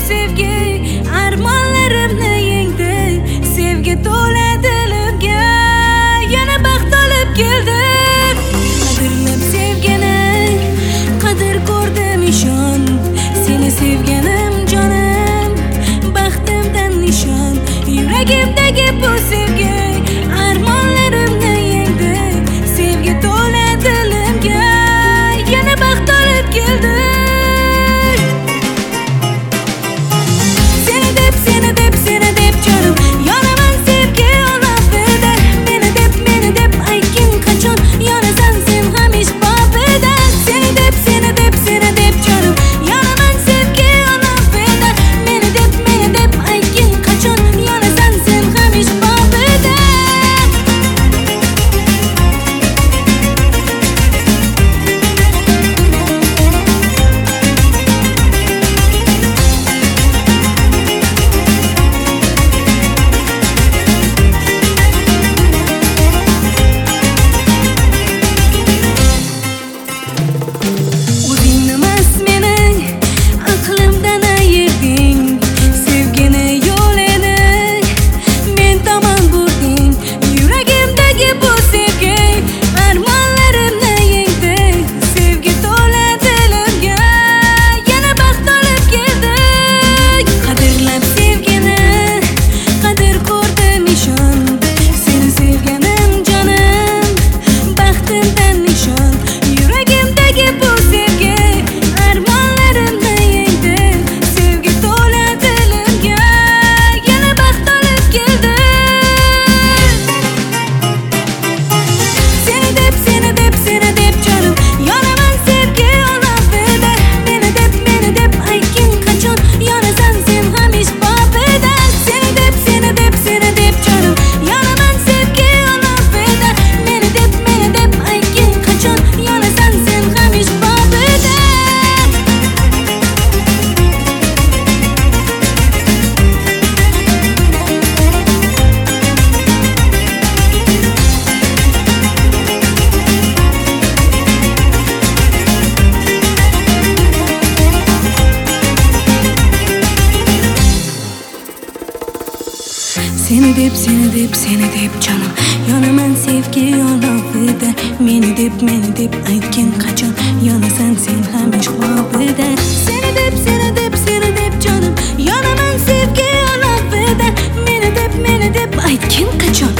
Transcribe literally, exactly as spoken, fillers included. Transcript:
sevgi armonlarimni yengdi. Sevgi to'la dilimga yana baxt olib keldi. Qadrlab sevgini qadr ko'rdim ishon. Seni sevganim jonim baxtimdan nishon. Yuragimdagi bu sevgi armonlarimni yengdi. Sevgi to'la dilimga yana baxt olib keldi. Seni deb, seni deb, seni deb jonim yonaman sevgi olovida. Meni deb, meni deb aytgin qachon yonasan sen hamish bobida. Seni deb, seni deb, seni deb jonim yonaman sevgi olovida. Meni deb, meni deb aytgin qachon yonasan sen hamish bobida. O'zingnimas meni aqlimdan ayirding. Sevgini yo'lini men tomon burding. Yuragimdagi bu sevgi armonlarimni yengdi. Sevgi to'la dilimga yana baxt olib keldi. Qadrlab sevgini qadr ko'rdim ishon. Seni sevganim jonim baxtimdan nishon. Yuragimdagi bu sevgi armonlarimni yengdi. Sevgi to'la dilimga yana baxt olib keldi. Seni deb, seni deb, seni deb jonim yonaman sevgi olovida. Meni deb, meni deb aytgin qachon yonasan sen hamish bobida. Seni deb, seni deb, seni deb jonim yonaman sevgi olovida. Meni deb, meni deb aytgin qachon yonasan sen hamish bobida. Seni deb, seni deb, seni deb jonim yonaman sevgi olovida. Meni deb, meni deb aytgin qachon yonasan sen hamish bobida. Seni deb, seni deb, seni deb jonim yonaman sevgi olovida. Meni deb, meni deb aytgin qachon